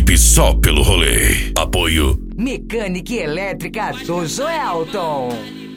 top só pelo rolê. Apoio Mecânica e Elétrica do Joelton.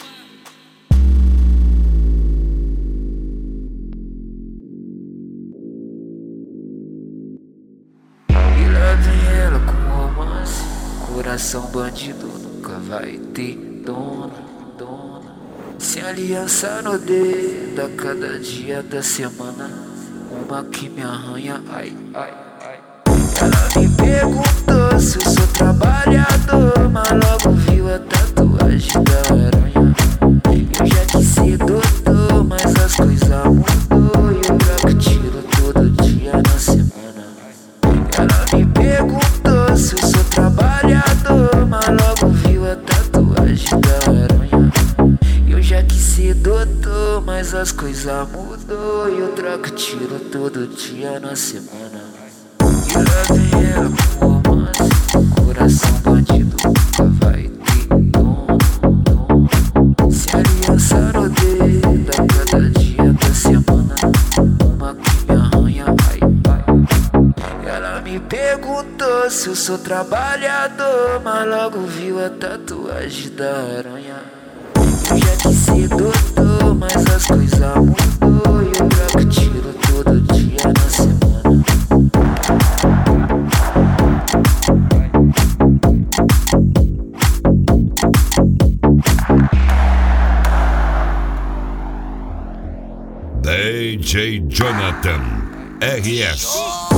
E lá vem ela com romance. Coração bandido nunca vai ter dona. Sem aliança no dedo, a cada dia da semana, uma que me arranha, ai. Ela me perguntou se eu sou trabalhador, mas logo viu a tatuagem da aranha. Eu já quis ser doutor, mas as coisas mudou e eu troco tiro todo dia na semana. Ela me perguntou se eu sou trabalhador, mas logo viu a tatuagem da aranha. Eu já quis ser doutor, mas as coisas mudou e eu troco tiro todo dia na semana. E lá vem ela com romance, coração bandido nunca vai ter dono. Se aliança no dedo, a cada dia da semana, uma que me arranha, ai. Ela me perguntou se eu sou trabalhador, mas logo viu a tatuagem da aranha. Eu já quis ser doutor, mas as coisas mudou e eu troco tiro todo dia na semana. DJ Jonathan RS.